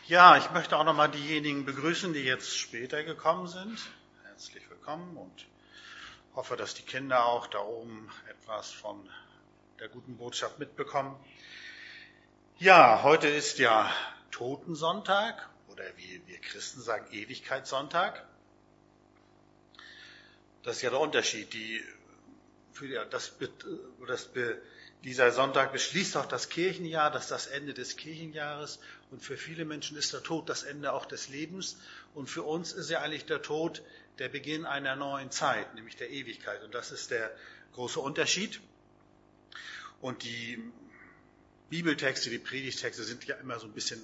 Ja, ich möchte auch nochmal diejenigen begrüßen, die jetzt später gekommen sind. Herzlich willkommen und hoffe, dass die Kinder auch da oben etwas von der guten Botschaft mitbekommen. Ja, heute ist ja Totensonntag oder wie wir Christen sagen, Ewigkeitssonntag. Das ist ja der Unterschied. Dieser Sonntag beschließt auch das Kirchenjahr, das ist das Ende des Kirchenjahres. Und für viele Menschen ist der Tod das Ende auch des Lebens. Und für uns ist ja eigentlich der Tod der Beginn einer neuen Zeit, nämlich der Ewigkeit. Und das ist der große Unterschied. Und die Bibeltexte, die Predigtexte sind ja immer so ein bisschen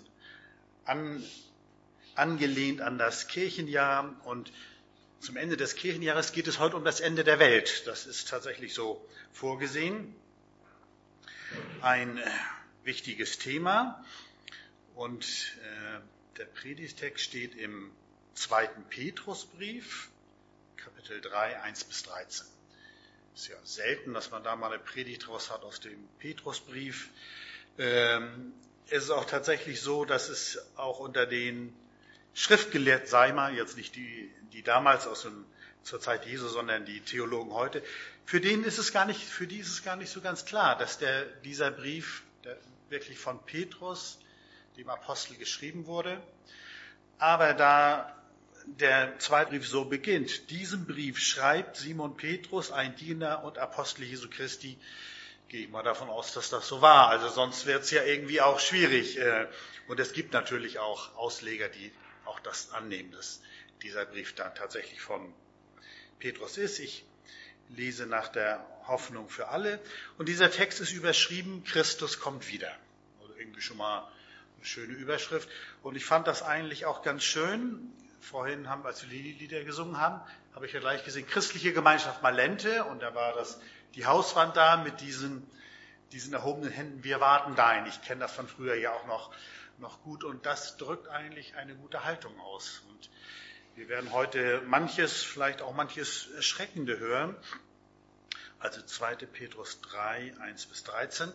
angelehnt an das Kirchenjahr. Und zum Ende des Kirchenjahres geht es heute um das Ende der Welt. Das ist tatsächlich so vorgesehen. Ein wichtiges Thema. Und der Predigtext steht im 2. Petrusbrief, Kapitel 3, 1-13. Ist ja selten, dass man da mal eine Predigt raus hat aus dem Petrusbrief. Es ist auch tatsächlich so, dass es auch unter den Schriftgelehrten, sei mal, jetzt nicht die damals zur Zeit Jesu, sondern die Theologen heute, für die ist es gar nicht so ganz klar, dass dieser Brief wirklich von Petrus, dem Apostel, geschrieben wurde. Aber da der zweite Brief so beginnt, diesen Brief schreibt Simon Petrus, ein Diener und Apostel Jesu Christi, gehe ich mal davon aus, dass das so war. Also sonst wird es ja irgendwie auch schwierig. Und es gibt natürlich auch Ausleger, die auch das annehmen, dass dieser Brief dann tatsächlich von Petrus ist. Ich lese nach der Hoffnung für alle. Und dieser Text ist überschrieben, Christus kommt wieder. Also irgendwie schon mal eine schöne Überschrift. Und ich fand das eigentlich auch ganz schön. Vorhin als wir die Lieder gesungen haben, habe ich ja gleich gesehen, Christliche Gemeinschaft Malente. Und da war die Hauswand da mit diesen erhobenen Händen, wir warten dein. Ich kenne das von früher ja auch noch gut. Und das drückt eigentlich eine gute Haltung aus. Und wir werden heute vielleicht auch manches Erschreckende hören. Also 2. Petrus 3, 1-13.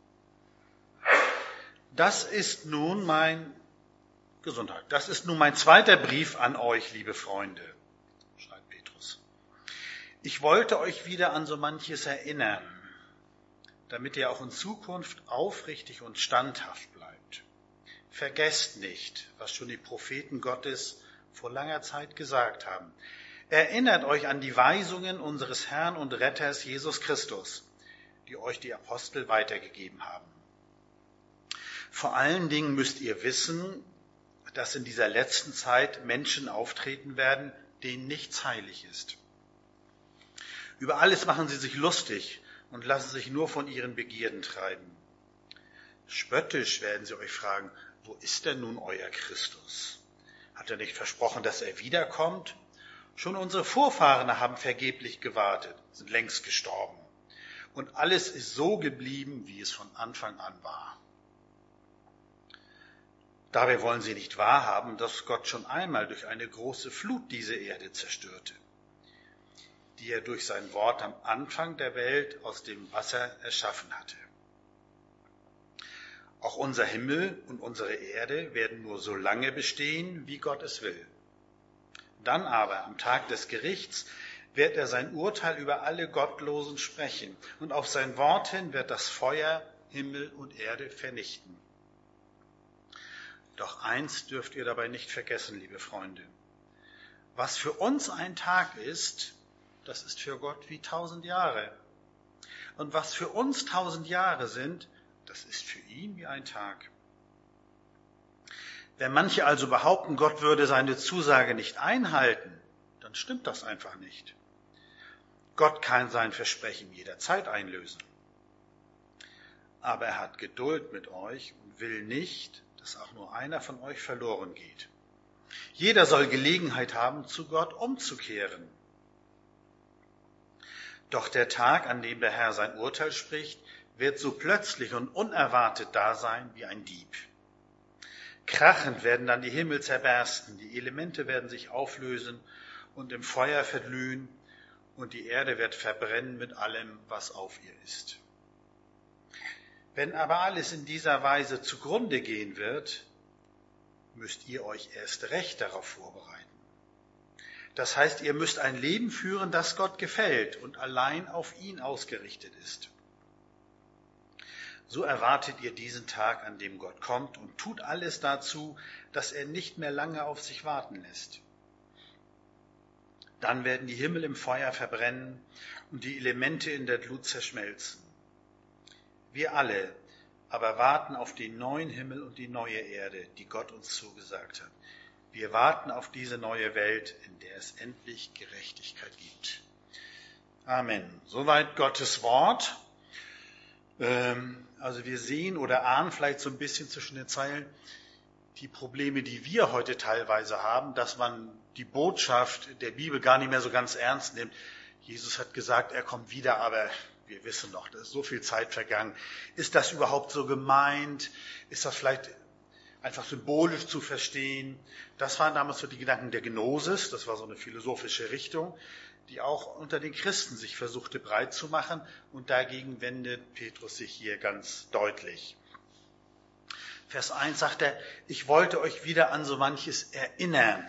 Das ist nun mein zweiter Brief an euch, liebe Freunde, schreibt Petrus. Ich wollte euch wieder an so manches erinnern, damit ihr auch in Zukunft aufrichtig und standhaft bleibt. Vergesst nicht, was schon die Propheten Gottes vor langer Zeit gesagt haben. Erinnert euch an die Weisungen unseres Herrn und Retters Jesus Christus, die euch die Apostel weitergegeben haben. Vor allen Dingen müsst ihr wissen, dass in dieser letzten Zeit Menschen auftreten werden, denen nichts heilig ist. Über alles machen sie sich lustig und lassen sich nur von ihren Begierden treiben. Spöttisch werden sie euch fragen, wo ist denn nun euer Christus? Hat er nicht versprochen, dass er wiederkommt? Schon unsere Vorfahren haben vergeblich gewartet, sind längst gestorben. Und alles ist so geblieben, wie es von Anfang an war. Dabei wollen sie nicht wahrhaben, dass Gott schon einmal durch eine große Flut diese Erde zerstörte, die er durch sein Wort am Anfang der Welt aus dem Wasser erschaffen hatte. Auch unser Himmel und unsere Erde werden nur so lange bestehen, wie Gott es will. Dann aber, am Tag des Gerichts, wird er sein Urteil über alle Gottlosen sprechen, und auf sein Wort hin wird das Feuer Himmel und Erde vernichten. Doch eins dürft ihr dabei nicht vergessen, liebe Freunde. Was für uns ein Tag ist, das ist für Gott wie 1000 Jahre. Und was für uns 1000 Jahre sind, das ist für ihn wie ein Tag. Wenn manche also behaupten, Gott würde seine Zusage nicht einhalten, dann stimmt das einfach nicht. Gott kann sein Versprechen jederzeit einlösen. Aber er hat Geduld mit euch und will nicht, dass auch nur einer von euch verloren geht. Jeder soll Gelegenheit haben, zu Gott umzukehren. Doch der Tag, an dem der Herr sein Urteil spricht, wird so plötzlich und unerwartet da sein wie ein Dieb. Krachend werden dann die Himmel zerbersten, die Elemente werden sich auflösen und im Feuer verglühen, und die Erde wird verbrennen mit allem, was auf ihr ist. Wenn aber alles in dieser Weise zugrunde gehen wird, müsst ihr euch erst recht darauf vorbereiten. Das heißt, ihr müsst ein Leben führen, das Gott gefällt und allein auf ihn ausgerichtet ist. So erwartet ihr diesen Tag, an dem Gott kommt, und tut alles dazu, dass er nicht mehr lange auf sich warten lässt. Dann werden die Himmel im Feuer verbrennen und die Elemente in der Glut zerschmelzen. Wir alle aber warten auf den neuen Himmel und die neue Erde, die Gott uns zugesagt hat. Wir warten auf diese neue Welt, in der es endlich Gerechtigkeit gibt. Amen. Soweit Gottes Wort. Also wir sehen oder ahnen vielleicht so ein bisschen zwischen den Zeilen die Probleme, die wir heute teilweise haben, dass man die Botschaft der Bibel gar nicht mehr so ganz ernst nimmt. Jesus hat gesagt, er kommt wieder, aber wir wissen noch, da ist so viel Zeit vergangen. Ist das überhaupt so gemeint? Ist das vielleicht einfach symbolisch zu verstehen? Das waren damals so die Gedanken der Gnosis, das war so eine philosophische Richtung, die auch unter den Christen sich versuchte breit zu machen, und dagegen wendet Petrus sich hier ganz deutlich. Vers 1 sagt er, ich wollte euch wieder an so manches erinnern.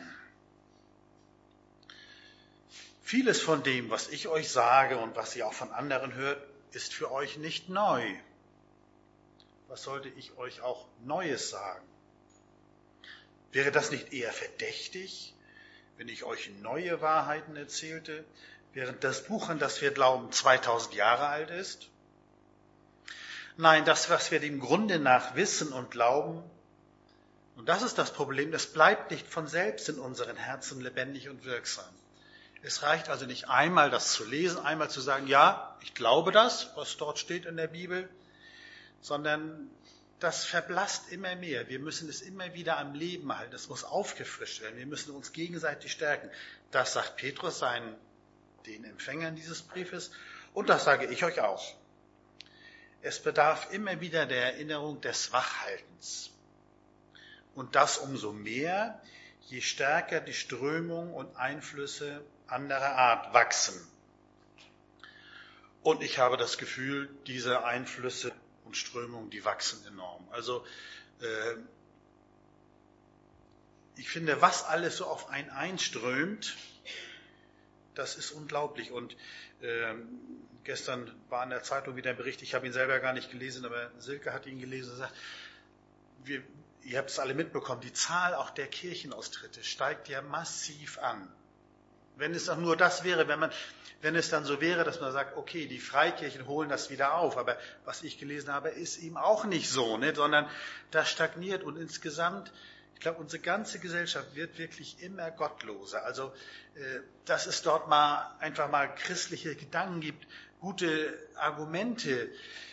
Vieles von dem, was ich euch sage und was ihr auch von anderen hört, ist für euch nicht neu. Was sollte ich euch auch Neues sagen? Wäre das nicht eher verdächtig, wenn ich euch neue Wahrheiten erzählte, während das Buch, an das wir glauben, 2000 Jahre alt ist? Nein, das, was wir dem Grunde nach wissen und glauben, und das ist das Problem, es bleibt nicht von selbst in unseren Herzen lebendig und wirksam. Es reicht also nicht einmal, das zu lesen, einmal zu sagen, ja, ich glaube das, was dort steht in der Bibel, sondern das verblasst immer mehr. Wir müssen es immer wieder am Leben halten. Es muss aufgefrischt werden. Wir müssen uns gegenseitig stärken. Das sagt Petrus den Empfängern dieses Briefes, und das sage ich euch auch. Es bedarf immer wieder der Erinnerung des Wachhaltens. Und das umso mehr, je stärker die Strömung und Einflüsse anderer Art wachsen. Und ich habe das Gefühl, diese Einflüsse und Strömungen, die wachsen enorm. Also ich finde, was alles so auf einen einströmt, das ist unglaublich. Und gestern war in der Zeitung wieder ein Bericht, ich habe ihn selber gar nicht gelesen, aber Silke hat ihn gelesen und sagt, ihr habt es alle mitbekommen, die Zahl auch der Kirchenaustritte steigt ja massiv an. Wenn es auch nur das wäre, wenn es dann so wäre, dass man sagt, okay, die Freikirchen holen das wieder auf, aber was ich gelesen habe, ist eben auch nicht so, ne? Sondern das stagniert, und insgesamt, ich glaube, unsere ganze Gesellschaft wird wirklich immer gottloser. Also, dass es dort einfach mal christliche Gedanken gibt, gute Argumente,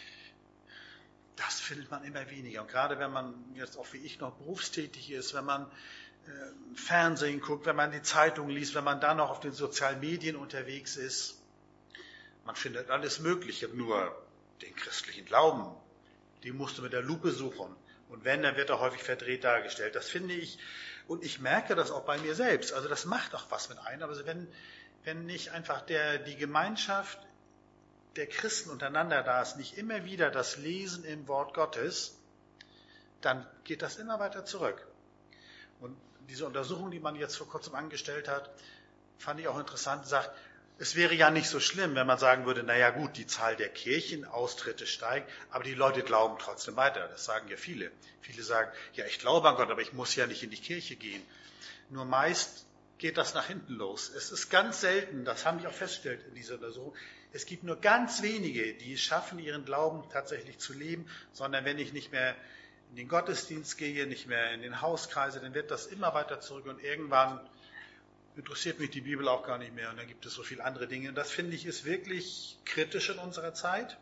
das findet man immer weniger. Und gerade wenn man jetzt auch wie ich noch berufstätig ist, wenn man Fernsehen guckt, wenn man die Zeitung liest, wenn man dann noch auf den sozialen Medien unterwegs ist, man findet alles Mögliche, nur den christlichen Glauben, den musst du mit der Lupe suchen. Und wenn, dann wird er häufig verdreht dargestellt. Das finde ich, und ich merke das auch bei mir selbst. Also das macht auch was mit einem. Aber wenn nicht einfach die Gemeinschaft der Christen untereinander da ist, nicht immer wieder das Lesen im Wort Gottes, dann geht das immer weiter zurück. Und diese Untersuchung, die man jetzt vor kurzem angestellt hat, fand ich auch interessant, sagt, es wäre ja nicht so schlimm, wenn man sagen würde, naja gut, die Zahl der Kirchenaustritte steigt, aber die Leute glauben trotzdem weiter. Das sagen ja viele. Viele sagen, ja, ich glaube an Gott, aber ich muss ja nicht in die Kirche gehen. Nur meist geht das nach hinten los. Es ist ganz selten, das haben die auch festgestellt in dieser Untersuchung, es gibt nur ganz wenige, die es schaffen, ihren Glauben tatsächlich zu leben, sondern wenn ich nicht mehr in den Gottesdienst gehe, nicht mehr in den Hauskreise, dann wird das immer weiter zurück, und irgendwann interessiert mich die Bibel auch gar nicht mehr, und dann gibt es so viele andere Dinge. Und das, finde ich, ist wirklich kritisch in unserer Zeit.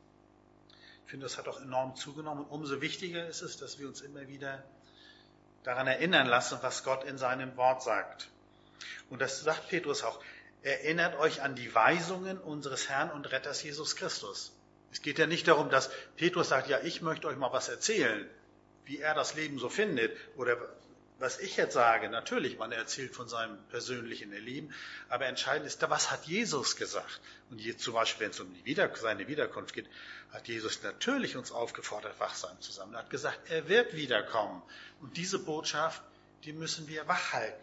Ich finde, das hat auch enorm zugenommen, und umso wichtiger ist es, dass wir uns immer wieder daran erinnern lassen, was Gott in seinem Wort sagt. Und das sagt Petrus auch. Erinnert euch an die Weisungen unseres Herrn und Retters Jesus Christus. Es geht ja nicht darum, dass Petrus sagt, ja, ich möchte euch mal was erzählen, wie er das Leben so findet, oder was ich jetzt sage, natürlich, man erzählt von seinem persönlichen Erleben, aber entscheidend ist, was hat Jesus gesagt? Und jetzt zum Beispiel, wenn es um seine Wiederkunft geht, hat Jesus natürlich uns aufgefordert, wachsam zu sein. Er hat gesagt, er wird wiederkommen. Und diese Botschaft, die müssen wir wach halten.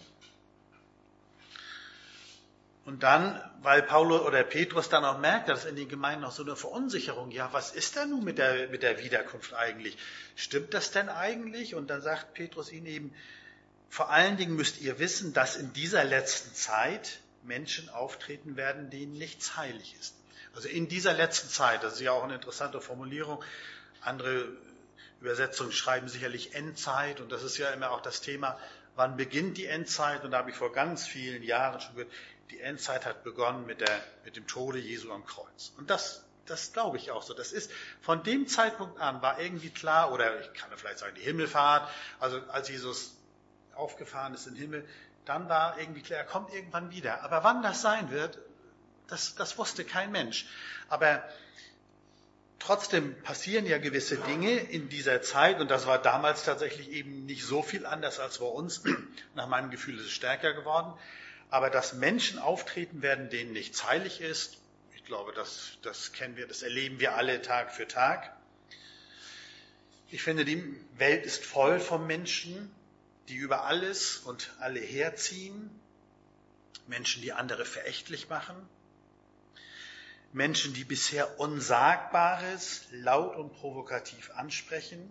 Und dann, weil Paulus oder Petrus dann auch merkt, dass in den Gemeinden noch so eine Verunsicherung, ja, was ist denn nun mit der Wiederkunft eigentlich? Stimmt das denn eigentlich? Und dann sagt Petrus ihnen eben, vor allen Dingen müsst ihr wissen, dass in dieser letzten Zeit Menschen auftreten werden, denen nichts heilig ist. Also in dieser letzten Zeit, das ist ja auch eine interessante Formulierung. Andere Übersetzungen schreiben sicherlich Endzeit und das ist ja immer auch das Thema, wann beginnt die Endzeit? Und da habe ich vor ganz vielen Jahren schon gehört, die Endzeit hat begonnen mit dem Tode Jesu am Kreuz. Und das glaube ich auch so. Das ist, von dem Zeitpunkt an war irgendwie klar, oder ich kann vielleicht sagen, die Himmelfahrt, also als Jesus aufgefahren ist in den Himmel, dann war irgendwie klar, er kommt irgendwann wieder. Aber wann das sein wird, das wusste kein Mensch. Aber trotzdem passieren ja gewisse Dinge in dieser Zeit, und das war damals tatsächlich eben nicht so viel anders als bei uns. Nach meinem Gefühl ist es stärker geworden. Aber dass Menschen auftreten werden, denen nichts heilig ist, ich glaube, das kennen wir, das erleben wir alle Tag für Tag. Ich finde, die Welt ist voll von Menschen, die über alles und alle herziehen. Menschen, die andere verächtlich machen. Menschen, die bisher Unsagbares laut und provokativ ansprechen.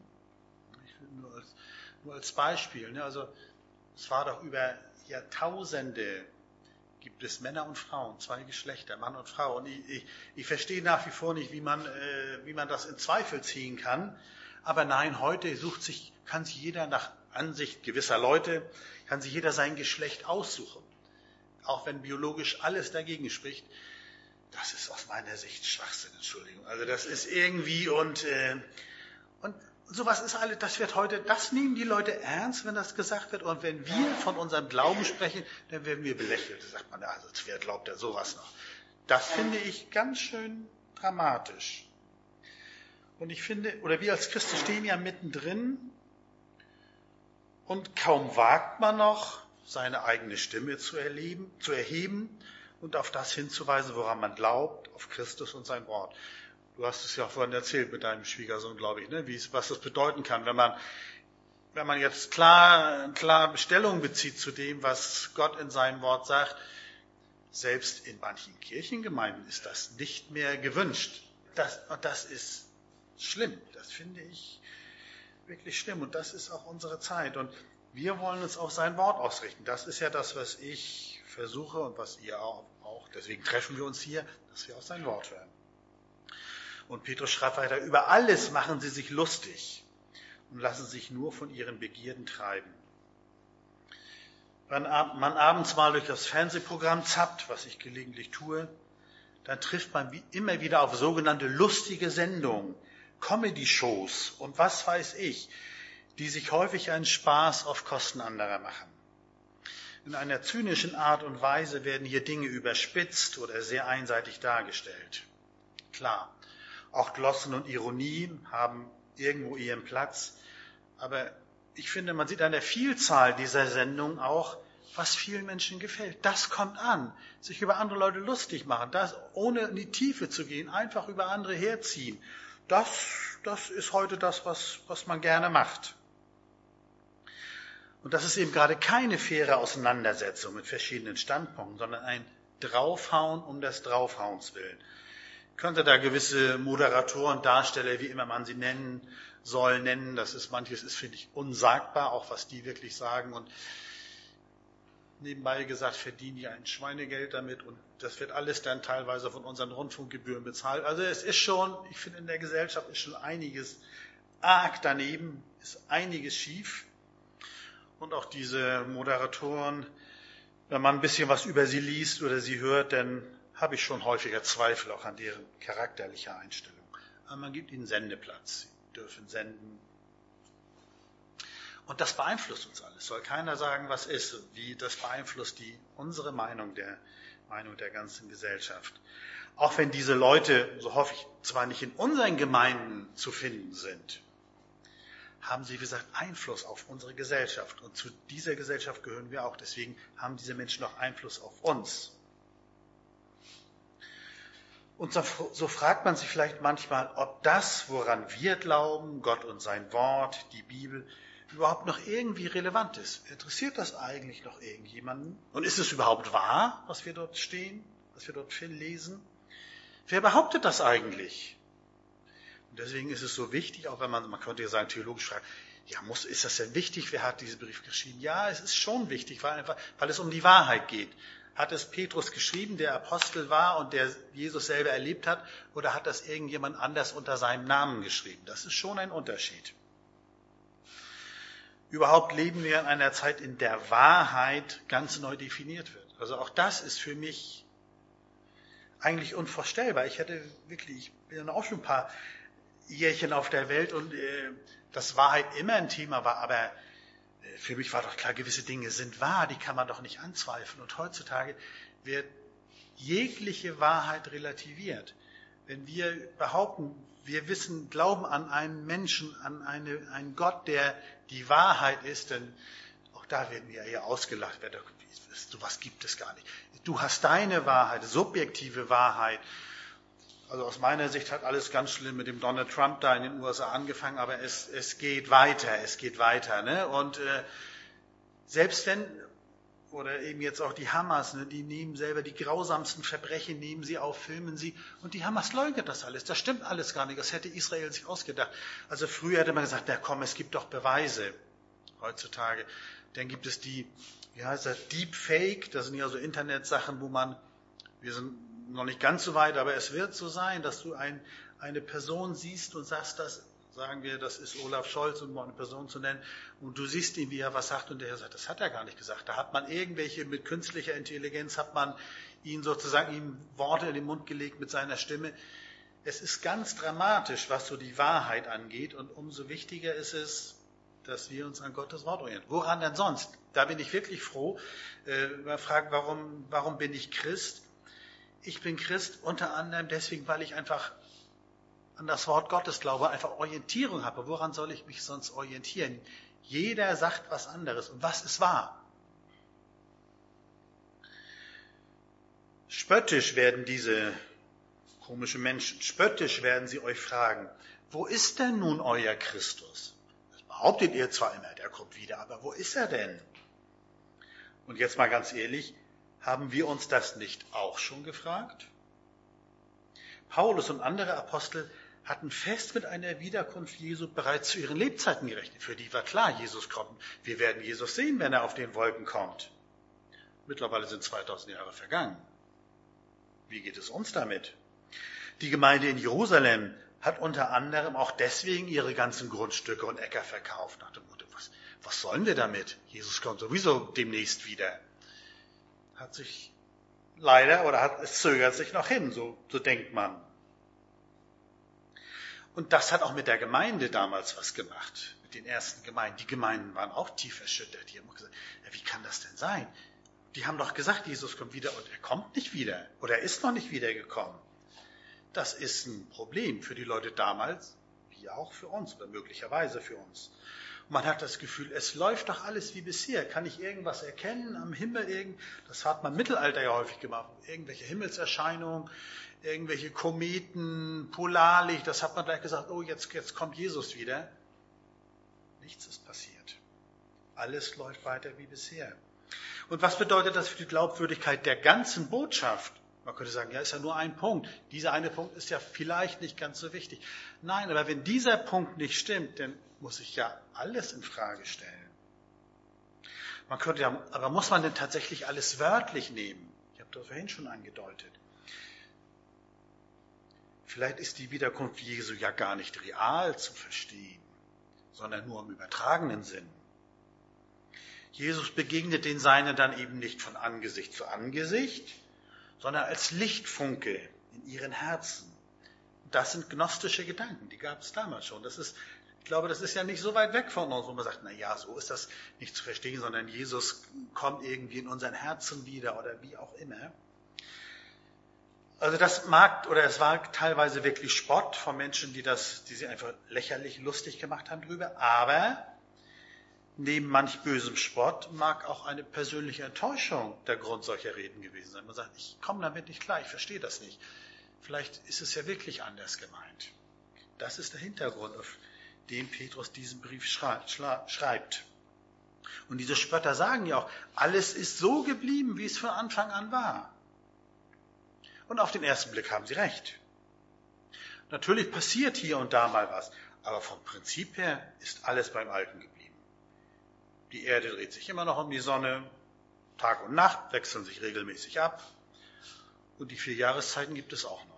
Nur als Beispiel. Ne? Also es war doch über Jahrtausende gibt es Männer und Frauen, zwei Geschlechter, Mann und Frau. Und ich verstehe nach wie vor nicht, wie man das in Zweifel ziehen kann. Aber nein, heute kann sich jeder nach Ansicht gewisser Leute, kann sich jeder sein Geschlecht aussuchen. Auch wenn biologisch alles dagegen spricht. Das ist aus meiner Sicht Schwachsinn, Entschuldigung. Also das ist irgendwie und sowas ist alles, das nehmen die Leute ernst, wenn das gesagt wird. Und wenn wir von unserem Glauben sprechen, dann werden wir belächelt. Da sagt man, also wer glaubt denn sowas noch? Das finde ich ganz schön dramatisch. Und ich finde, oder wir als Christen stehen ja mittendrin und kaum wagt man noch, seine eigene Stimme zu erheben und auf das hinzuweisen, woran man glaubt, auf Christus und sein Wort. Du hast es ja vorhin erzählt mit deinem Schwiegersohn, glaube ich, ne? Was das bedeuten kann, wenn man jetzt klar Stellung bezieht zu dem, was Gott in seinem Wort sagt. Selbst in manchen Kirchengemeinden ist das nicht mehr gewünscht. Das ist schlimm. Das finde ich wirklich schlimm. Und das ist auch unsere Zeit. Und wir wollen uns auf sein Wort ausrichten. Das ist ja das, was ich versuche und was ihr auch. Deswegen treffen wir uns hier, dass wir auf sein Wort hören. Und Petrus schreibt weiter, über alles machen sie sich lustig und lassen sich nur von ihren Begierden treiben. Wenn man abends mal durch das Fernsehprogramm zappt, was ich gelegentlich tue, dann trifft man immer wieder auf sogenannte lustige Sendungen, Comedy-Shows und was weiß ich, die sich häufig einen Spaß auf Kosten anderer machen. In einer zynischen Art und Weise werden hier Dinge überspitzt oder sehr einseitig dargestellt. Klar. Auch Glossen und Ironie haben irgendwo ihren Platz. Aber ich finde, man sieht an der Vielzahl dieser Sendungen auch, was vielen Menschen gefällt. Das kommt an. Sich über andere Leute lustig machen. Das, ohne in die Tiefe zu gehen, einfach über andere herziehen. Das ist heute das, was man gerne macht. Und das ist eben gerade keine faire Auseinandersetzung mit verschiedenen Standpunkten, sondern ein Draufhauen um des Draufhauens willen. Könnte da gewisse Moderatoren, Darsteller, wie immer man sie nennen soll, nennen. Manches ist, finde ich, unsagbar, auch was die wirklich sagen. Und nebenbei gesagt, verdienen die ein Schweinegeld damit. Und das wird alles dann teilweise von unseren Rundfunkgebühren bezahlt. Also es ist schon, ich finde, in der Gesellschaft ist schon einiges arg daneben, ist einiges schief. Und auch diese Moderatoren, wenn man ein bisschen was über sie liest oder sie hört, dann habe ich schon häufiger Zweifel auch an deren charakterlicher Einstellung. Aber man gibt ihnen Sendeplatz. Sie dürfen senden. Und das beeinflusst uns alles. Soll keiner sagen, was ist. Wie das beeinflusst unsere Meinung, der Meinung der ganzen Gesellschaft. Auch wenn diese Leute, so hoffe ich, zwar nicht in unseren Gemeinden zu finden sind, haben sie, wie gesagt, Einfluss auf unsere Gesellschaft. Und zu dieser Gesellschaft gehören wir auch. Deswegen haben diese Menschen auch Einfluss auf uns. Und so fragt man sich vielleicht manchmal, ob das, woran wir glauben, Gott und sein Wort, die Bibel, überhaupt noch irgendwie relevant ist. Interessiert das eigentlich noch irgendjemanden? Und ist es überhaupt wahr, was wir dort stehen, was wir dort lesen? Wer behauptet das eigentlich? Und deswegen ist es so wichtig, auch wenn man könnte ja sagen, theologisch fragen, ja, ist das denn wichtig? Wer hat diesen Brief geschrieben? Ja, es ist schon wichtig, weil es um die Wahrheit geht. Hat es Petrus geschrieben, der Apostel war und der Jesus selber erlebt hat, oder hat das irgendjemand anders unter seinem Namen geschrieben? Das ist schon ein Unterschied. Überhaupt leben wir in einer Zeit, in der Wahrheit ganz neu definiert wird. Also auch das ist für mich eigentlich unvorstellbar. Ich bin auch schon ein paar Jährchen auf der Welt und dass Wahrheit immer ein Thema war, aber für mich war doch klar, gewisse Dinge sind wahr, die kann man doch nicht anzweifeln. Und heutzutage wird jegliche Wahrheit relativiert. Wenn wir behaupten, wir glauben an einen Menschen, an einen Gott, der die Wahrheit ist, dann auch da werden wir ja ausgelacht. Sowas gibt es gar nicht. Du hast deine Wahrheit, subjektive Wahrheit. Also aus meiner Sicht hat alles ganz schlimm mit dem Donald Trump da in den USA angefangen, aber es geht weiter, ne? Und selbst wenn, oder eben jetzt auch die Hamas, ne, die nehmen selber die grausamsten Verbrechen, nehmen sie auf, filmen sie, und die Hamas leugnet das alles. Das stimmt alles gar nicht, das hätte Israel sich ausgedacht. Also früher hätte man gesagt, na komm, es gibt doch Beweise. Heutzutage, dann gibt es Deepfake, das sind ja so Internetsachen, wir sind noch nicht ganz so weit, aber es wird so sein, dass du eine Person siehst und sagst, sagen wir, das ist Olaf Scholz, um mal eine Person zu nennen, und du siehst ihn, wie er was sagt, und der sagt, das hat er gar nicht gesagt. Da hat man mit künstlicher Intelligenz, hat man ihm Worte in den Mund gelegt mit seiner Stimme. Es ist ganz dramatisch, was so die Wahrheit angeht, und umso wichtiger ist es, dass wir uns an Gottes Wort orientieren. Woran denn sonst? Da bin ich wirklich froh. Man fragt, warum bin ich Christ? Ich bin Christ unter anderem deswegen, weil ich einfach an das Wort Gottes glaube, einfach Orientierung habe. Woran soll ich mich sonst orientieren? Jeder sagt was anderes. Und was ist wahr? Spöttisch werden diese komischen Menschen, spöttisch werden sie euch fragen, wo ist denn nun euer Christus? Das behauptet ihr zwar immer, der kommt wieder, aber wo ist er denn? Und jetzt mal ganz ehrlich, haben wir uns das nicht auch schon gefragt? Paulus und andere Apostel hatten fest mit einer Wiederkunft Jesu bereits zu ihren Lebzeiten gerechnet. Für die war klar, Jesus kommt. Wir werden Jesus sehen, wenn er auf den Wolken kommt. Mittlerweile sind 2000 Jahre vergangen. Wie geht es uns damit? Die Gemeinde in Jerusalem hat unter anderem auch deswegen ihre ganzen Grundstücke und Äcker verkauft. Nach dem Motto, was sollen wir damit? Jesus kommt sowieso demnächst wieder. Es zögert sich noch hin, so denkt man. Und das hat auch mit der Gemeinde damals was gemacht, mit den ersten Gemeinden. Die Gemeinden waren auch tief erschüttert. Die haben gesagt, ja, wie kann das denn sein? Die haben doch gesagt, Jesus kommt wieder, und er kommt nicht wieder, oder er ist noch nicht wiedergekommen. Das ist ein Problem für die Leute damals, wie auch für uns, oder möglicherweise für uns. Man hat das Gefühl, es läuft doch alles wie bisher. Kann ich irgendwas erkennen am Himmel? Das hat man im Mittelalter ja häufig gemacht. Irgendwelche Himmelserscheinungen, irgendwelche Kometen, Polarlicht. Das hat man gleich gesagt, oh, jetzt kommt Jesus wieder. Nichts ist passiert. Alles läuft weiter wie bisher. Und was bedeutet das für die Glaubwürdigkeit der ganzen Botschaft? Man könnte sagen, ja, ist ja nur ein Punkt. Dieser eine Punkt ist ja vielleicht nicht ganz so wichtig. Nein, aber wenn dieser Punkt nicht stimmt, dann muss ich ja alles in Frage stellen. Aber muss man denn tatsächlich alles wörtlich nehmen? Ich habe das vorhin schon angedeutet. Vielleicht ist die Wiederkunft Jesu ja gar nicht real zu verstehen, sondern nur im übertragenen Sinn. Jesus begegnet den Seinen dann eben nicht von Angesicht zu Angesicht, sondern als Lichtfunke in ihren Herzen. Das sind gnostische Gedanken, die gab es damals schon. Ich glaube, das ist ja nicht so weit weg von uns, wo man sagt, na ja, so ist das nicht zu verstehen, sondern Jesus kommt irgendwie in unseren Herzen wieder oder wie auch immer. Also es war teilweise wirklich Spott von Menschen, die sie einfach lächerlich lustig gemacht haben drüber. Aber neben manch bösem Spott mag auch eine persönliche Enttäuschung der Grund solcher Reden gewesen sein. Man sagt, ich komme damit nicht klar, ich verstehe das nicht. Vielleicht ist es ja wirklich anders gemeint. Das ist der Hintergrund, auf den Petrus diesen Brief schreibt. Und diese Spötter sagen ja auch, alles ist so geblieben, wie es von Anfang an war. Und auf den ersten Blick haben sie recht. Natürlich passiert hier und da mal was, aber vom Prinzip her ist alles beim Alten geblieben. Die Erde dreht sich immer noch um die Sonne, Tag und Nacht wechseln sich regelmäßig ab und die 4 Jahreszeiten gibt es auch noch.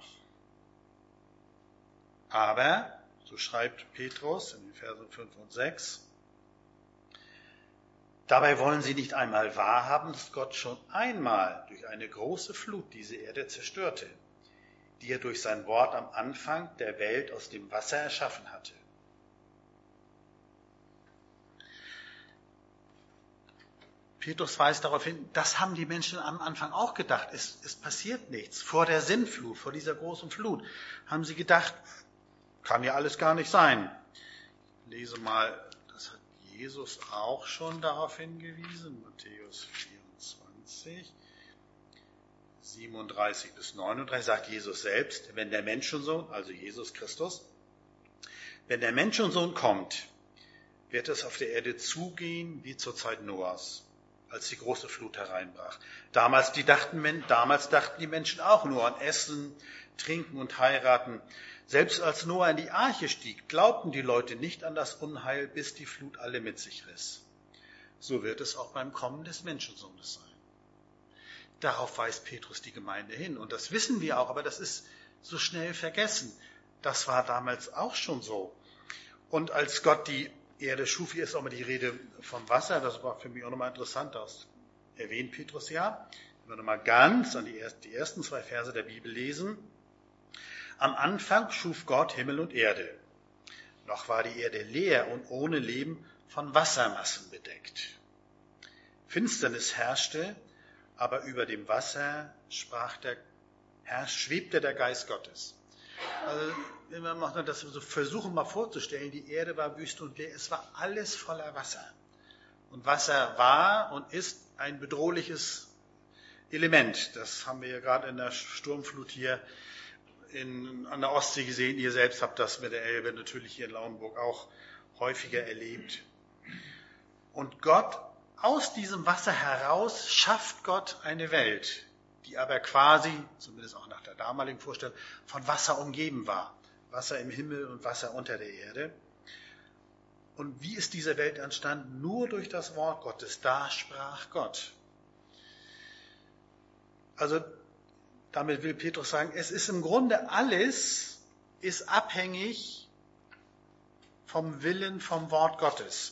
Aber, so schreibt Petrus in den Versen 5 und 6, dabei wollen sie nicht einmal wahrhaben, dass Gott schon einmal durch eine große Flut diese Erde zerstörte, die er durch sein Wort am Anfang der Welt aus dem Wasser erschaffen hatte. Petrus weist darauf hin, das haben die Menschen am Anfang auch gedacht. Es passiert nichts. Vor der Sintflut, vor dieser großen Flut, haben sie gedacht, kann ja alles gar nicht sein. Ich lese mal, das hat Jesus auch schon darauf hingewiesen, Matthäus 24, 37 bis 39, sagt Jesus selbst, wenn der Menschensohn, also Jesus Christus, wenn der Menschensohn kommt, wird es auf der Erde zugehen wie zur Zeit Noahs, als die große Flut hereinbrach. Damals dachten die Menschen auch nur an Essen, Trinken und Heiraten. Selbst als Noah in die Arche stieg, glaubten die Leute nicht an das Unheil, bis die Flut alle mit sich riss. So wird es auch beim Kommen des Menschensohnes sein. Darauf weist Petrus die Gemeinde hin. Und das wissen wir auch, aber das ist so schnell vergessen. Das war damals auch schon so. Und als Gott die Erde schuf, hier ist auch mal die Rede vom Wasser, das war für mich auch nochmal interessant, das erwähnt Petrus ja. Wenn wir nochmal ganz an die ersten 2 Verse der Bibel lesen. Am Anfang schuf Gott Himmel und Erde. Noch war die Erde leer und ohne Leben von Wassermassen bedeckt. Finsternis herrschte, aber über dem Wasser schwebte der Geist Gottes. Also, wenn wir das so versuchen mal vorzustellen, die Erde war wüst und leer, es war alles voller Wasser. Und Wasser war und ist ein bedrohliches Element. Das haben wir ja gerade in der Sturmflut hier an der Ostsee gesehen. Ihr selbst habt das mit der Elbe natürlich hier in Lauenburg auch häufiger erlebt. Und Gott, aus diesem Wasser heraus, schafft Gott eine Welt, die aber quasi, zumindest auch nach der damaligen Vorstellung, von Wasser umgeben war. Wasser im Himmel und Wasser unter der Erde. Und wie ist diese Welt entstanden? Nur durch das Wort Gottes. Da sprach Gott. Also, damit will Petrus sagen, es ist im Grunde alles, ist abhängig vom Willen, vom Wort Gottes.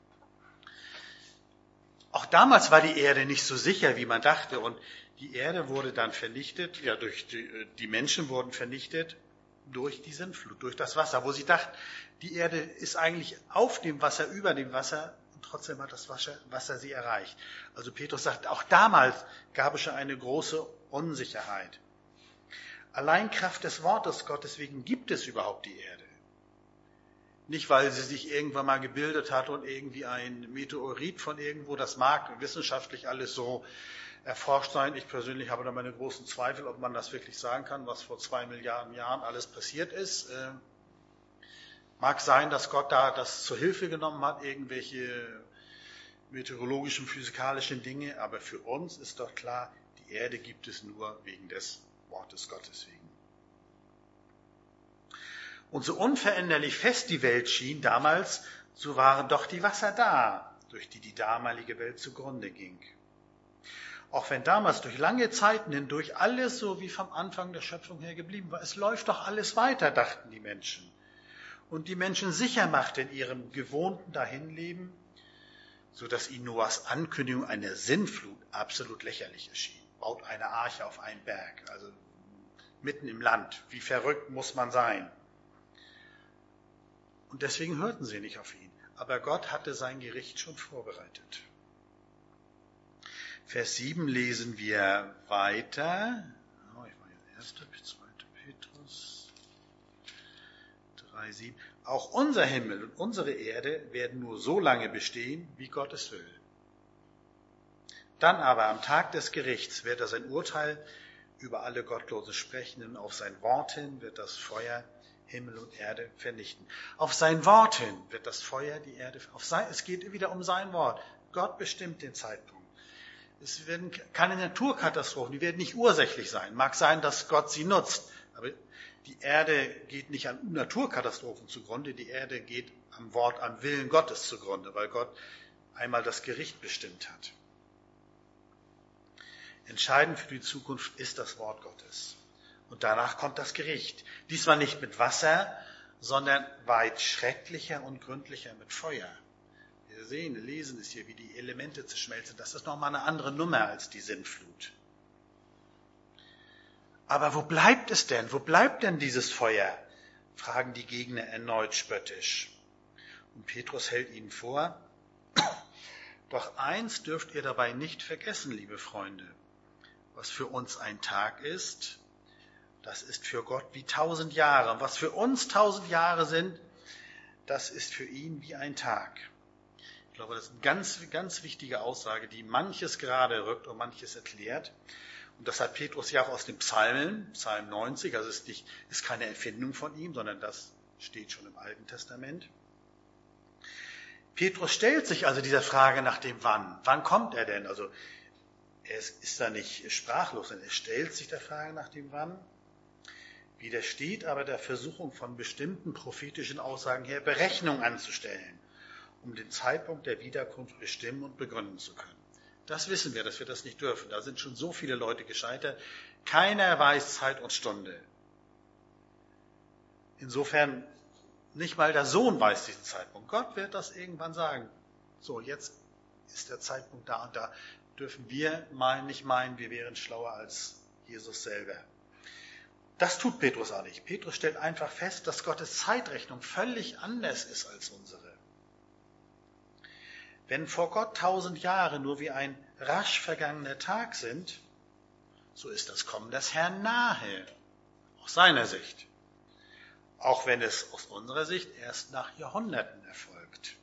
Auch damals war die Erde nicht so sicher, wie man dachte. Und die Erde wurde dann vernichtet, ja, die Menschen wurden vernichtet durch die Sintflut, durch das Wasser, wo sie dachten, die Erde ist eigentlich auf dem Wasser, über dem Wasser, und trotzdem hat das Wasser sie erreicht. Also Petrus sagt, auch damals gab es schon eine große Unsicherheit. Allein Kraft des Wortes Gottes wegen gibt es überhaupt die Erde. Nicht, weil sie sich irgendwann mal gebildet hat und irgendwie ein Meteorit von irgendwo, das mag wissenschaftlich alles so erforscht sein. Ich persönlich habe da meine großen Zweifel, ob man das wirklich sagen kann, was vor 2 Milliarden Jahren alles passiert ist. Mag sein, dass Gott da das zur Hilfe genommen hat, irgendwelche meteorologischen, physikalischen Dinge, aber für uns ist doch klar, die Erde gibt es nur wegen des Wortes Gottes wegen. Und so unveränderlich fest die Welt schien damals, so waren doch die Wasser da, durch die die damalige Welt zugrunde ging. Auch wenn damals durch lange Zeiten hindurch alles so wie vom Anfang der Schöpfung her geblieben war, es läuft doch alles weiter, dachten die Menschen. Und die Menschen sicher machte in ihrem gewohnten Dahinleben, so dass ihnen Noahs Ankündigung einer Sintflut absolut lächerlich erschien. Baut eine Arche auf einen Berg, also mitten im Land. Wie verrückt muss man sein? Und deswegen hörten sie nicht auf ihn. Aber Gott hatte sein Gericht schon vorbereitet. Vers 7 lesen wir weiter. 1. 2. Petrus 3,7. Auch unser Himmel und unsere Erde werden nur so lange bestehen, wie Gott es will. Dann aber am Tag des Gerichts wird er sein Urteil über alle Gottlosen Sprechenden, auf sein Wort hin wird das Feuer Himmel und Erde vernichten. Auf sein Wort hin wird das Feuer die Erde, es geht wieder um sein Wort. Gott bestimmt den Zeitpunkt. Es werden keine Naturkatastrophen, die werden nicht ursächlich sein. Mag sein, dass Gott sie nutzt, aber die Erde geht nicht an Naturkatastrophen zugrunde, die Erde geht am Wort, am Willen Gottes zugrunde, weil Gott einmal das Gericht bestimmt hat. Entscheidend für die Zukunft ist das Wort Gottes. Und danach kommt das Gericht. Diesmal nicht mit Wasser, sondern weit schrecklicher und gründlicher mit Feuer. Wir lesen es hier, wie die Elemente zerschmelzen. Das ist nochmal eine andere Nummer als die Sintflut. Aber wo bleibt es denn? Wo bleibt denn dieses Feuer? Fragen die Gegner erneut spöttisch. Und Petrus hält ihnen vor, doch eins dürft ihr dabei nicht vergessen, liebe Freunde. Was für uns ein Tag ist, das ist für Gott wie 1000 Jahre. Und was für uns 1000 Jahre sind, das ist für ihn wie ein Tag. Ich glaube, das ist eine ganz, ganz wichtige Aussage, die manches gerade rückt und manches erklärt. Und das hat Petrus ja auch aus dem Psalmen, Psalm 90, also ist keine Erfindung von ihm, sondern das steht schon im Alten Testament. Petrus stellt sich also dieser Frage nach dem Wann. Wann kommt er denn? Also er ist da nicht sprachlos, sondern er stellt sich der Frage nach dem Wann. Widersteht aber der Versuchung von bestimmten prophetischen Aussagen her, Berechnung anzustellen, um den Zeitpunkt der Wiederkunft bestimmen und begründen zu können. Das wissen wir, dass wir das nicht dürfen. Da sind schon so viele Leute gescheitert. Keiner weiß Zeit und Stunde. Insofern, nicht mal der Sohn weiß diesen Zeitpunkt. Gott wird das irgendwann sagen. So, jetzt ist der Zeitpunkt da und da. Dürfen wir nicht meinen, wir wären schlauer als Jesus selber. Das tut Petrus auch nicht. Petrus stellt einfach fest, dass Gottes Zeitrechnung völlig anders ist als unsere. Wenn vor Gott 1000 Jahre nur wie ein rasch vergangener Tag sind, so ist das Kommen des Herrn nahe, aus seiner Sicht. Auch wenn es aus unserer Sicht erst nach Jahrhunderten erfolgt.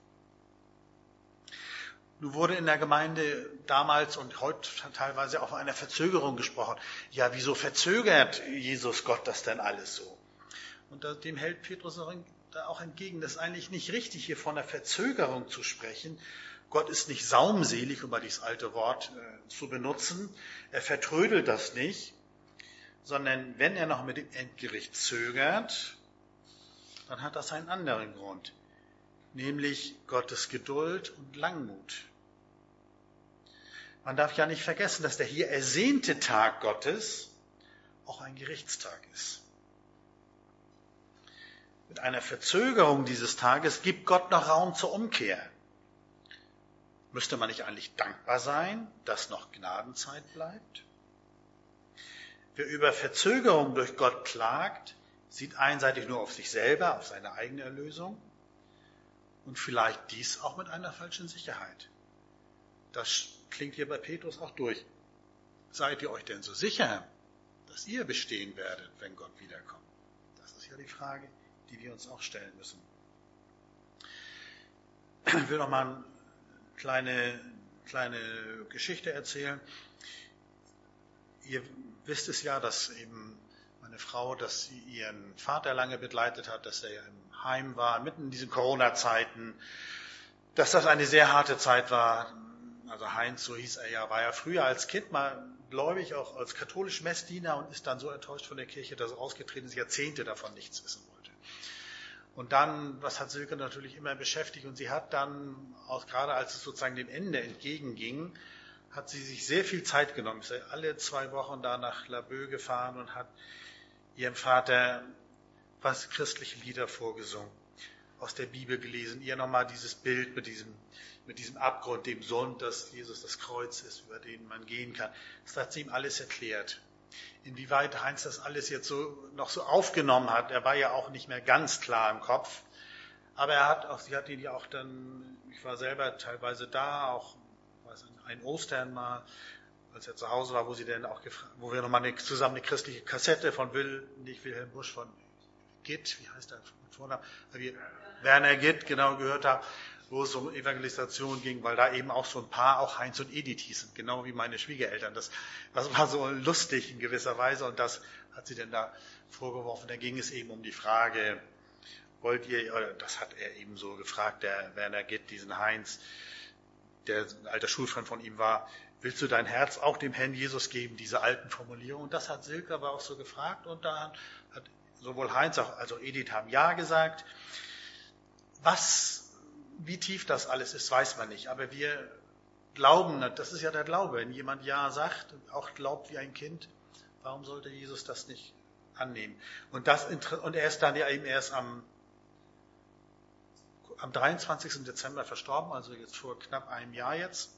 Nun wurde in der Gemeinde damals und heute teilweise auch von einer Verzögerung gesprochen. Ja, wieso verzögert Jesus Gott das denn alles so? Und dem hält Petrus auch entgegen. Das ist eigentlich nicht richtig, hier von einer Verzögerung zu sprechen. Gott ist nicht saumselig, um mal dieses alte Wort zu benutzen. Er vertrödelt das nicht, sondern wenn er noch mit dem Endgericht zögert, dann hat das einen anderen Grund, nämlich Gottes Geduld und Langmut. Man darf ja nicht vergessen, dass der hier ersehnte Tag Gottes auch ein Gerichtstag ist. Mit einer Verzögerung dieses Tages gibt Gott noch Raum zur Umkehr. Müsste man nicht eigentlich dankbar sein, dass noch Gnadenzeit bleibt? Wer über Verzögerung durch Gott klagt, sieht einseitig nur auf sich selber, auf seine eigene Erlösung und vielleicht dies auch mit einer falschen Sicherheit. Das klingt hier bei Petrus auch durch. Seid ihr euch denn so sicher, dass ihr bestehen werdet, wenn Gott wiederkommt? Das ist ja die Frage, die wir uns auch stellen müssen. Ich will noch mal eine kleine Geschichte erzählen. Ihr wisst es ja, dass eben meine Frau, dass sie ihren Vater lange begleitet hat, dass er ja im Heim war, mitten in diesen Corona-Zeiten, dass das eine sehr harte Zeit war. Also Heinz, so hieß er ja, war ja früher als Kind mal gläubig, auch als katholisch Messdiener und ist dann so enttäuscht von der Kirche, dass er ausgetreten ist, Jahrzehnte davon nichts wissen wollte. Und dann, was hat Silke natürlich immer beschäftigt, und sie hat dann, auch gerade als es sozusagen dem Ende entgegenging, hat sie sich sehr viel Zeit genommen. Sie ist alle 2 Wochen da nach Laboe gefahren und hat ihrem Vater christliche Lieder vorgesungen, aus der Bibel gelesen, ihr nochmal dieses Bild mit diesem Abgrund, dem Sund, dass Jesus das Kreuz ist, über den man gehen kann. Das hat sie ihm alles erklärt. Inwieweit Heinz das alles jetzt noch so aufgenommen hat, er war ja auch nicht mehr ganz klar im Kopf, aber sie hat ihn ja auch dann, ich war selber teilweise da, auch ein Ostern mal, als er zu Hause war, wo wo wir nochmal zusammen eine christliche Kassette von nicht Wilhelm Busch, von Gitt, wie heißt der mit Vornamen? Werner Gitt, genau, gehört haben, wo es um Evangelisation ging, weil da eben auch so ein Paar, auch Heinz und Edith hießen, genau wie meine Schwiegereltern. Das war so lustig in gewisser Weise und das hat sie dann da vorgeworfen. Da ging es eben um die Frage, das hat er eben so gefragt, der Werner Gitt, diesen Heinz, der ein alter Schulfreund von ihm war, willst du dein Herz auch dem Herrn Jesus geben, diese alten Formulierungen? Und das hat Silke aber auch so gefragt und da hat sowohl Heinz als auch Edith haben Ja gesagt. Wie tief das alles ist, weiß man nicht. Aber wir glauben, das ist ja der Glaube. Wenn jemand Ja sagt und auch glaubt wie ein Kind, warum sollte Jesus das nicht annehmen? Und er ist dann ja eben erst am 23. Dezember verstorben, also jetzt vor knapp einem Jahr jetzt.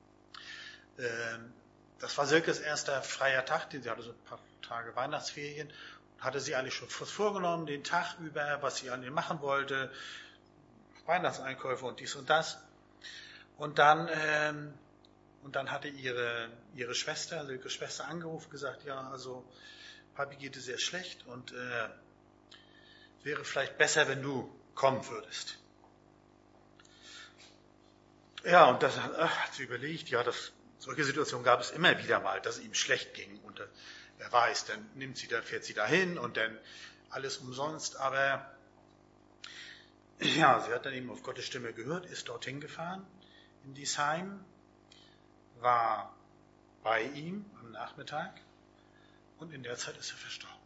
Das war Silkes erster freier Tag, sie hatte so ein paar Tage Weihnachtsferien, hatte sie eigentlich schon vorgenommen, den Tag über, was sie an ihm machen wollte, Weihnachtseinkäufe und dies und das. Und dann hatte ihre Schwester, Silkes Schwester, angerufen und gesagt, ja, also Papi geht es sehr schlecht und wäre vielleicht besser, wenn du kommen würdest. Ja, und das hat sie überlegt, ja, solche Situationen gab es immer wieder mal, dass es ihm schlecht ging. Und wer weiß, dann fährt sie dahin und dann alles umsonst. Aber ja, sie hat dann eben auf Gottes Stimme gehört, ist dorthin gefahren in Diesheim, war bei ihm am Nachmittag und in der Zeit ist er verstorben.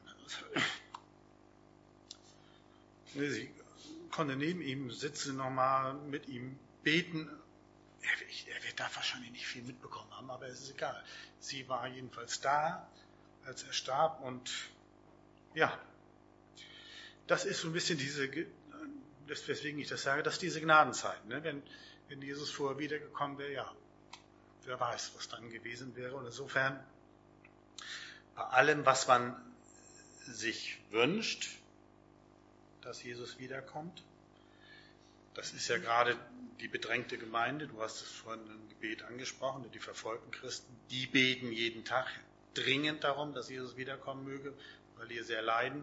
Sie konnte neben ihm sitzen, nochmal mit ihm beten. Er wird da wahrscheinlich nicht viel mitbekommen haben, aber es ist egal. Sie war jedenfalls da, als er starb und ja, das ist so ein bisschen weswegen ich das sage, das ist diese Gnadenzeit. Ne? Wenn Jesus vorher wiedergekommen wäre, ja, wer weiß, was dann gewesen wäre. Und insofern, bei allem, was man sich wünscht, dass Jesus wiederkommt, das ist ja gerade die bedrängte Gemeinde, du hast es vorhin im Gebet angesprochen, die verfolgten Christen, die beten jeden Tag dringend darum, dass Jesus wiederkommen möge, weil die sehr leiden.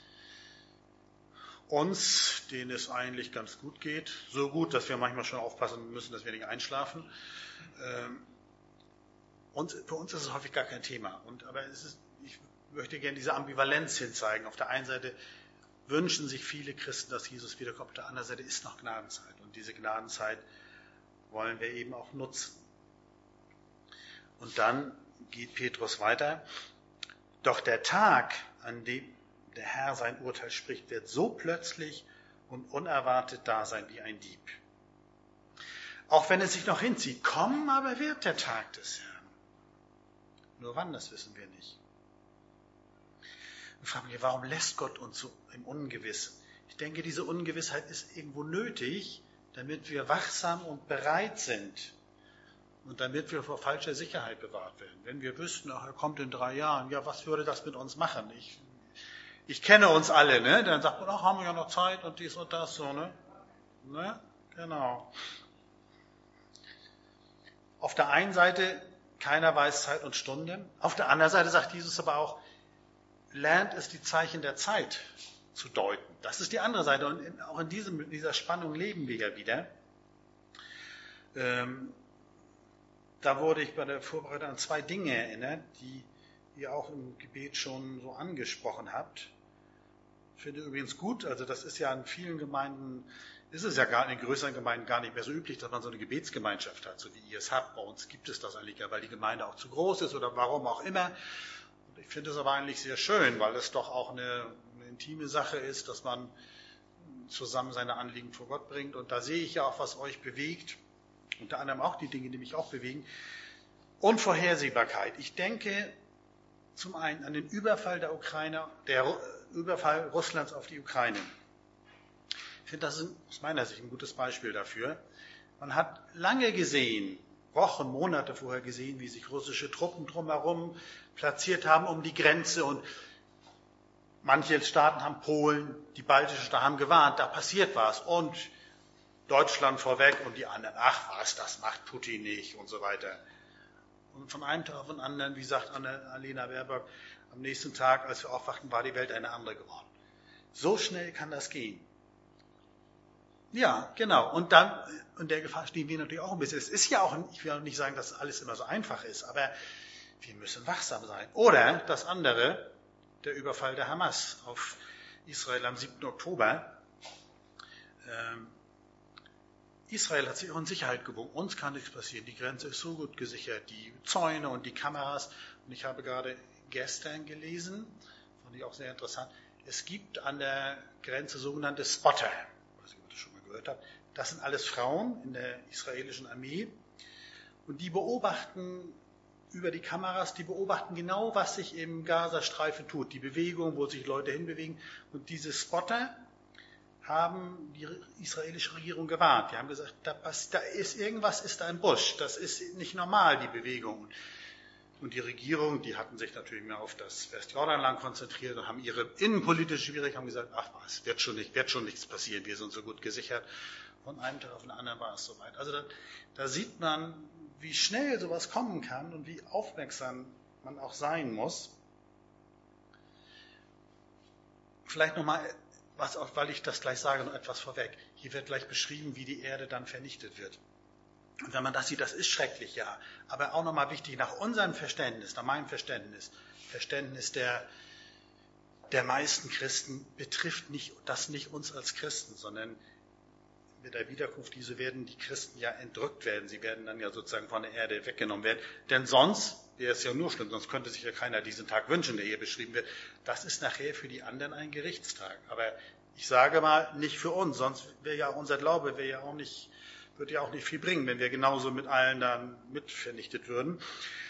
Uns, denen es eigentlich ganz gut geht, so gut, dass wir manchmal schon aufpassen müssen, dass wir nicht einschlafen. Für uns ist es häufig gar kein Thema. Aber ich möchte gerne diese Ambivalenz hinzeigen. Auf der einen Seite wünschen sich viele Christen, dass Jesus wiederkommt. Auf der anderen Seite ist noch Gnadenzeit. Und diese Gnadenzeit wollen wir eben auch nutzen. Und dann geht Petrus weiter. Doch der Tag, an dem der Herr sein Urteil spricht, wird so plötzlich und unerwartet da sein wie ein Dieb. Auch wenn es sich noch hinzieht, kommen aber wird der Tag des Herrn. Nur wann, das wissen wir nicht. Ich frage mich, warum lässt Gott uns so im Ungewissen? Ich denke, diese Ungewissheit ist irgendwo nötig, damit wir wachsam und bereit sind und damit wir vor falscher Sicherheit bewahrt werden. Wenn wir wüssten, er kommt in 3 Jahren, ja, was würde das mit uns machen? Ich kenne uns alle, ne? Dann sagt man, ach, haben wir ja noch Zeit und dies und das, so, ne? Ne? Genau. Auf der einen Seite, keiner weiß Zeit und Stunde. Auf der anderen Seite sagt Jesus aber auch, lernt es, die Zeichen der Zeit zu deuten. Das ist die andere Seite. Und auch in dieser Spannung leben wir ja wieder. Da wurde ich bei der Vorbereitung an 2 Dinge erinnert, die ihr auch im Gebet schon so angesprochen habt. Ich finde übrigens gut, also das ist ja in vielen Gemeinden, ist es ja in den größeren Gemeinden gar nicht mehr so üblich, dass man so eine Gebetsgemeinschaft hat, so wie ihr es habt. Bei uns gibt es das eigentlich ja, weil die Gemeinde auch zu groß ist oder warum auch immer. Ich finde es aber eigentlich sehr schön, weil es doch auch eine intime Sache ist, dass man zusammen seine Anliegen vor Gott bringt. Und da sehe ich ja auch, was euch bewegt. Unter anderem auch die Dinge, die mich auch bewegen. Unvorhersehbarkeit. Ich denke zum einen an den Überfall der Überfall Russlands auf die Ukraine. Ich finde, das ist aus meiner Sicht ein gutes Beispiel dafür. Man hat lange gesehen, Wochen, Monate vorher gesehen, wie sich russische Truppen drumherum platziert haben um die Grenze und manche Staaten haben Polen, die baltischen Staaten haben gewarnt, da passiert was und Deutschland vorweg und die anderen, ach was, das macht Putin nicht und so weiter. Und von einem Tag auf den anderen, wie sagt Annalena Baerbock, am nächsten Tag, als wir aufwachten, war die Welt eine andere geworden. So schnell kann das gehen. Ja, genau. Und der Gefahr stehen wir natürlich auch ein bisschen. Es ist ja auch, ich will auch nicht sagen, dass alles immer so einfach ist, aber wir müssen wachsam sein. Oder das andere, der Überfall der Hamas auf Israel am 7. Oktober. Israel hat sich auch in Sicherheit gewogen. Uns kann nichts passieren. Die Grenze ist so gut gesichert. Die Zäune und die Kameras. Und ich habe gerade gestern gelesen, fand ich auch sehr interessant, es gibt an der Grenze sogenannte Spotter. Ich weiß nicht, ob ihr das schon mal gehört habt. Das sind alles Frauen in der israelischen Armee. Und die beobachten über die Kameras, die beobachten genau, was sich im Gazastreifen tut. Die Bewegung, wo sich Leute hinbewegen. Und diese Spotter haben die israelische Regierung gewarnt. Die haben gesagt, da ist irgendwas, ist da im Busch. Das ist nicht normal, die Bewegung. Und die Regierung, die hatten sich natürlich mehr auf das Westjordanland konzentriert und haben ihre innenpolitische Schwierigkeiten gesagt, ach was, wird schon nichts passieren, wir sind so gut gesichert. Von einem Tag auf den anderen war es soweit. Also da sieht man, wie schnell sowas kommen kann und wie aufmerksam man auch sein muss. Vielleicht nochmal, weil ich das gleich sage, noch etwas vorweg. Hier wird gleich beschrieben, wie die Erde dann vernichtet wird. Und wenn man das sieht, das ist schrecklich, ja. Aber auch nochmal wichtig, nach unserem Verständnis, nach meinem Verständnis der meisten Christen, betrifft das nicht uns als Christen, sondern mit der Wiederkunft Jesu werden die Christen ja entrückt werden. Sie werden dann ja sozusagen von der Erde weggenommen werden. Denn sonst wäre es ja nur schlimm, sonst könnte sich ja keiner diesen Tag wünschen, der hier beschrieben wird. Das ist nachher für die anderen ein Gerichtstag. Aber ich sage mal, nicht für uns, sonst wäre ja auch unser Glaube, würde ja auch nicht viel bringen, wenn wir genauso mit allen dann mit vernichtet würden.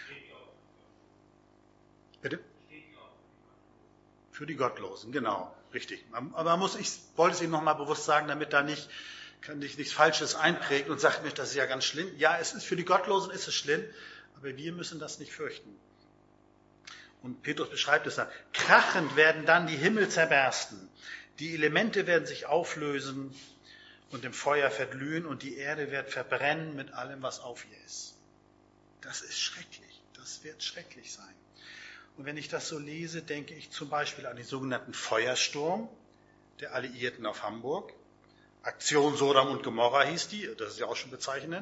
Bitte? Für die Gottlosen, genau, richtig. Aber ich wollte es Ihnen nochmal bewusst sagen, damit da nichts Falsches einprägt und sagt mir, das ist ja ganz schlimm. Ja, es ist für die Gottlosen ist es schlimm, aber wir müssen das nicht fürchten. Und Petrus beschreibt es dann. Krachend werden dann die Himmel zerbersten, die Elemente werden sich auflösen und im Feuer verglühen und die Erde wird verbrennen mit allem, was auf ihr ist. Das ist schrecklich. Das wird schrecklich sein. Und wenn ich das so lese, denke ich zum Beispiel an den sogenannten Feuersturm der Alliierten auf Hamburg. Aktion Sodom und Gomorra hieß die, das ist ja auch schon bezeichnend.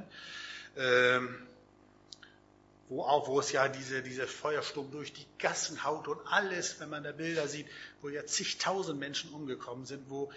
Wo es ja diese Feuersturm durch die Gassen haut und alles, wenn man da Bilder sieht, wo ja zigtausend Menschen umgekommen sind, wo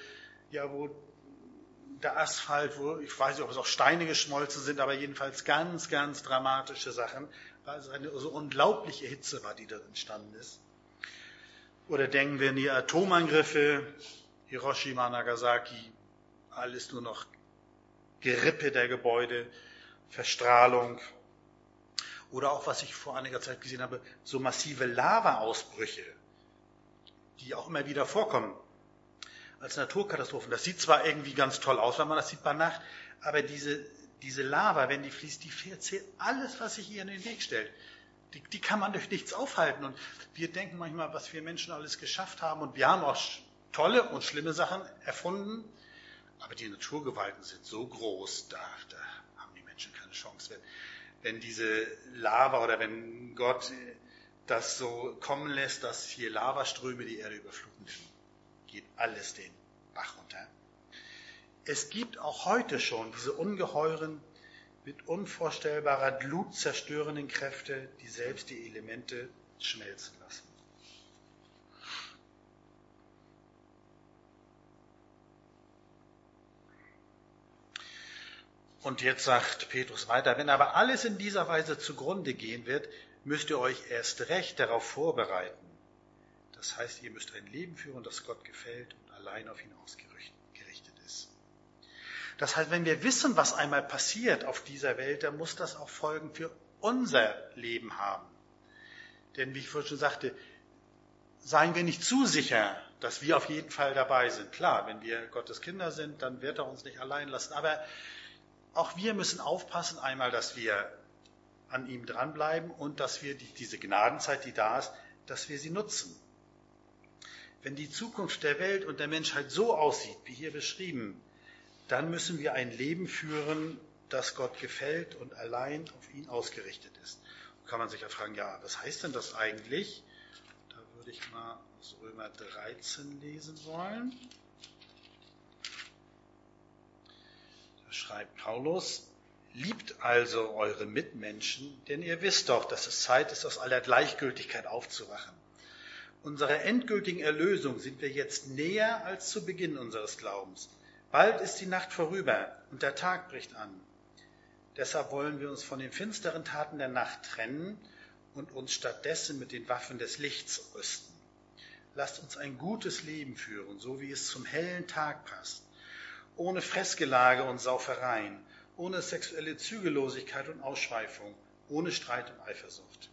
der Asphalt, ich weiß nicht, ob es auch Steine geschmolzen sind, aber jedenfalls ganz, ganz dramatische Sachen, weil es eine so unglaubliche Hitze war, die da entstanden ist. Oder denken wir an die Atomangriffe, Hiroshima, Nagasaki, alles nur noch Gerippe der Gebäude, Verstrahlung. Oder auch, was ich vor einiger Zeit gesehen habe, so massive Lavaausbrüche, die auch immer wieder vorkommen. Als Naturkatastrophen. Das sieht zwar irgendwie ganz toll aus, wenn man das sieht bei Nacht, aber diese Lava, wenn die fließt, die verzehrt alles, was sich ihr in den Weg stellt. Die kann man durch nichts aufhalten. Und wir denken manchmal, was wir Menschen alles geschafft haben. Und wir haben auch tolle und schlimme Sachen erfunden. Aber die Naturgewalten sind so groß, da haben die Menschen keine Chance. Wenn diese Lava oder wenn Gott das so kommen lässt, dass hier Lavaströme die Erde überfluten, geht alles den Bach runter. Es gibt auch heute schon diese ungeheuren, mit unvorstellbarer Glut zerstörenden Kräfte, die selbst die Elemente schmelzen lassen. Und jetzt sagt Petrus weiter, wenn aber alles in dieser Weise zugrunde gehen wird, müsst ihr euch erst recht darauf vorbereiten. Das heißt, ihr müsst ein Leben führen, das Gott gefällt und allein auf ihn ausgerichtet ist. Das heißt, wenn wir wissen, was einmal passiert auf dieser Welt, dann muss das auch Folgen für unser Leben haben. Denn wie ich vorhin schon sagte, seien wir nicht zu sicher, dass wir auf jeden Fall dabei sind. Klar, wenn wir Gottes Kinder sind, dann wird er uns nicht allein lassen. Aber auch wir müssen aufpassen, einmal, dass wir an ihm dranbleiben und dass wir diese Gnadenzeit, die da ist, dass wir sie nutzen. Wenn die Zukunft der Welt und der Menschheit so aussieht, wie hier beschrieben, dann müssen wir ein Leben führen, das Gott gefällt und allein auf ihn ausgerichtet ist. kann man sich ja fragen, ja, was heißt denn das eigentlich? Da würde ich mal aus Römer 13 lesen wollen. Da schreibt Paulus: Liebt also eure Mitmenschen, denn ihr wisst doch, dass es Zeit ist, aus aller Gleichgültigkeit aufzuwachen. Unserer endgültigen Erlösung sind wir jetzt näher als zu Beginn unseres Glaubens. Bald ist die Nacht vorüber und der Tag bricht an. Deshalb wollen wir uns von den finsteren Taten der Nacht trennen und uns stattdessen mit den Waffen des Lichts rüsten. Lasst uns ein gutes Leben führen, so wie es zum hellen Tag passt, ohne Fressgelage und Saufereien, ohne sexuelle Zügellosigkeit und Ausschweifung, ohne Streit und Eifersucht.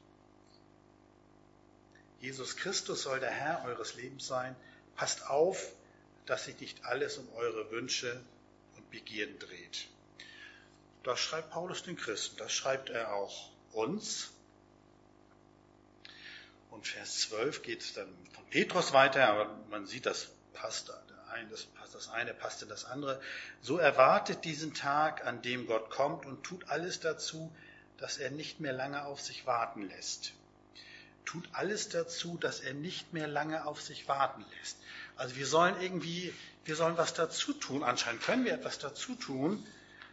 Jesus Christus soll der Herr eures Lebens sein. Passt auf, dass sich nicht alles um eure Wünsche und Begierden dreht. Das schreibt Paulus den Christen, das schreibt er auch uns. Und Vers 12 geht es dann von Petrus weiter, aber man sieht, das passt das eine passt in das andere. So erwartet diesen Tag, an dem Gott kommt, und tut alles dazu, dass er nicht mehr lange auf sich warten lässt. Tut alles dazu, dass er nicht mehr lange auf sich warten lässt. Also wir sollen was dazu tun. Anscheinend können wir etwas dazu tun,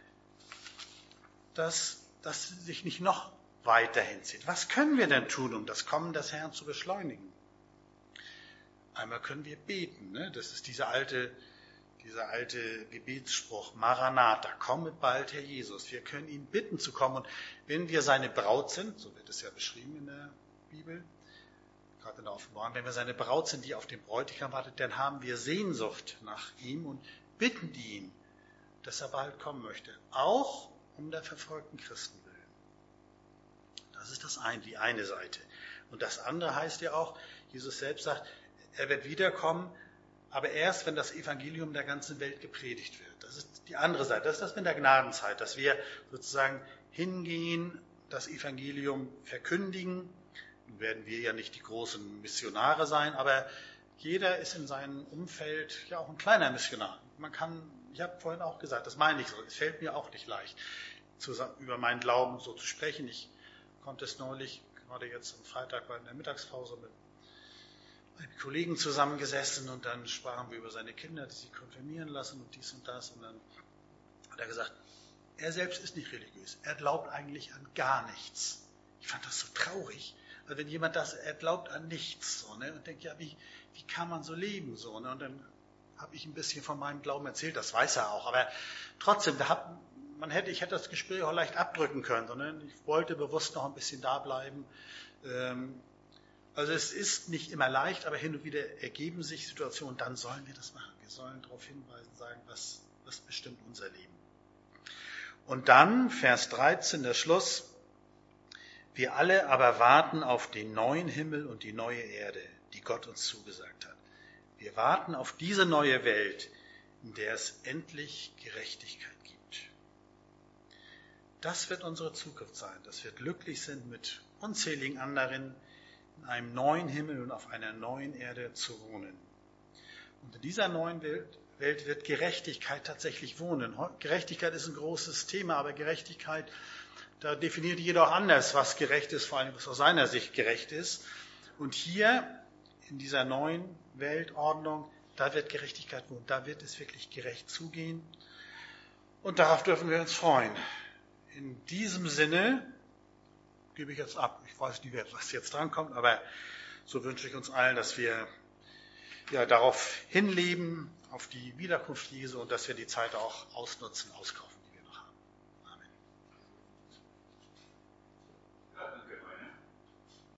dass sich nicht noch weiter hinzieht. Was können wir denn tun, um das Kommen des Herrn zu beschleunigen? Einmal können wir beten. Ne? Das ist dieser alte Gebetsspruch, Maranatha, komme bald, Herr Jesus. Wir können ihn bitten zu kommen. Und wenn wir seine Braut sind, so wird es ja beschrieben in der Bibel, gerade in der Offenbarung, wenn wir seine Braut sind, die auf den Bräutigam wartet, dann haben wir Sehnsucht nach ihm und bitten ihn, dass er bald kommen möchte. Auch um der verfolgten Christen willen. Das ist die eine Seite. Und das andere heißt ja auch, Jesus selbst sagt, er wird wiederkommen, aber erst, wenn das Evangelium der ganzen Welt gepredigt wird. Das ist die andere Seite. Das ist das mit der Gnadenzeit, dass wir sozusagen hingehen, das Evangelium verkündigen. Nun werden wir ja nicht die großen Missionare sein, aber jeder ist in seinem Umfeld ja auch ein kleiner Missionar. Ich habe vorhin auch gesagt, das meine ich so, es fällt mir auch nicht leicht, über meinen Glauben so zu sprechen. Ich konnte es neulich, gerade jetzt am Freitag war in der Mittagspause mit einem Kollegen zusammengesessen und dann sprachen wir über seine Kinder, die sich konfirmieren lassen und dies und das. Und dann hat er gesagt, er selbst ist nicht religiös, er glaubt eigentlich an gar nichts. Ich fand das so traurig, weil wenn jemand er glaubt an nichts so, ne, und denkt, ja, wie kann man so leben so, ne? Und dann habe ich ein bisschen von meinem Glauben erzählt, das weiß er auch, aber trotzdem, ich hätte das Gespräch auch leicht abdrücken können, sondern ich wollte bewusst noch ein bisschen da bleiben. Also es ist nicht immer leicht, aber hin und wieder ergeben sich Situationen, dann sollen wir das machen. Wir sollen darauf hinweisen, sagen, was bestimmt unser Leben. Und dann, Vers 13, der Schluss, wir alle aber warten auf den neuen Himmel und die neue Erde, die Gott uns zugesagt hat. Wir warten auf diese neue Welt, in der es endlich Gerechtigkeit gibt. Das wird unsere Zukunft sein, dass wir glücklich sind mit unzähligen anderen, in einem neuen Himmel und auf einer neuen Erde zu wohnen. Und in dieser neuen Welt wird Gerechtigkeit tatsächlich wohnen. Gerechtigkeit ist ein großes Thema, aber Gerechtigkeit, da definiert jeder auch anders, was gerecht ist, vor allem was aus seiner Sicht gerecht ist. Und hier, in dieser neuen Weltordnung, da wird Gerechtigkeit wohnen, da wird es wirklich gerecht zugehen. Und darauf dürfen wir uns freuen. In diesem Sinne gebe ich jetzt ab. Ich weiß nicht, was jetzt drankommt, aber so wünsche ich uns allen, dass wir darauf hinleben, auf die Wiederkunft Jesu und dass wir die Zeit auch ausnutzen, auskaufen.